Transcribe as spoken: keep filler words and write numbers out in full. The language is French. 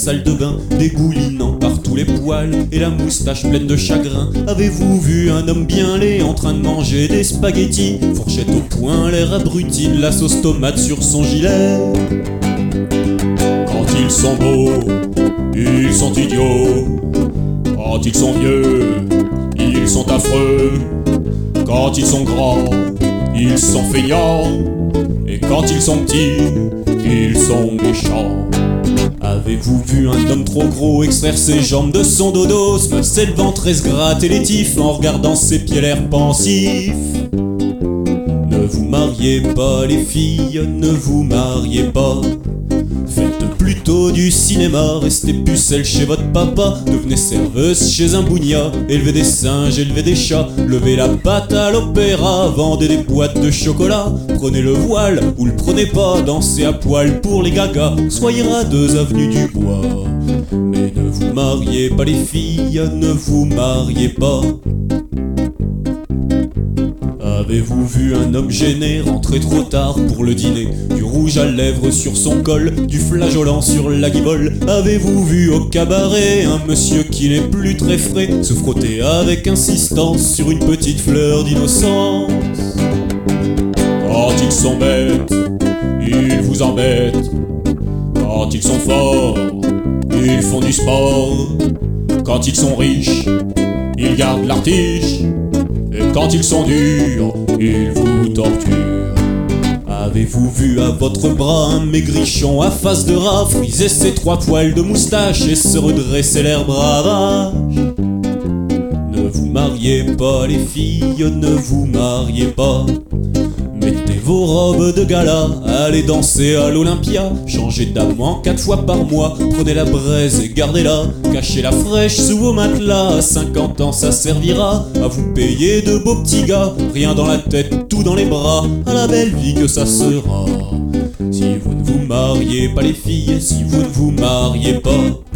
salle de bain, dégoulinant par tous les poils et la moustache pleine de chagrin. Avez-vous vu un homme bien laid en train de manger des spaghettis, fourchette au poing, l'air abruti, de la sauce tomate sur son gilet? Quand ils sont beaux, ils sont idiots. Quand ils sont vieux, ils sont affreux. Quand ils sont grands, ils sont feignants. Et quand ils sont petits, ils sont méchants. Avez-vous vu un homme trop gros extraire ses jambes de son dodo, se masser le ventre et se gratter les tifs en regardant ses pieds l'air pensifs? Ne vous mariez pas les filles, ne vous mariez pas. Faites plutôt du cinéma, restez pucelle chez votre papa. Devenez serveuse chez un bougna, élevez des singes, élevez des chats. Levez la patte à l'opéra, vendez des boîtes de chocolat. Prenez le voile ou le prenez pas, dansez à poil pour les gagas. Soyez radeuse avenue du Bois. Mais ne vous mariez pas les filles, ne vous mariez pas. Avez-vous vu un homme gêné rentrer trop tard pour le dîner, du rouge à lèvres sur son col, du flageolant sur la guibole? Avez-vous vu au cabaret un monsieur qui n'est plus très frais se frotter avec insistance sur une petite fleur d'innocence? Quand ils sont bêtes, ils vous embêtent. Quand ils sont forts, ils font du sport. Quand ils sont riches, ils gardent l'artiche. Et quand ils sont durs, ils vous torturent. Avez-vous vu à votre bras un maigrichon à face de rat friser ses trois poils de moustache et se redresser l'air bravage? Ne vous mariez pas les filles, ne vous mariez pas. Mettez vos robes de gala, allez danser à l'Olympia. Changez d'amant quatre fois par mois, prenez la braise et gardez-la. Cachez la fraîche sous vos matelas, à cinquante ans ça servira à vous payer de beaux petits gars. Rien dans la tête, tout dans les bras, à la belle vie que ça sera. Si vous ne vous mariez pas les filles, si vous ne vous mariez pas.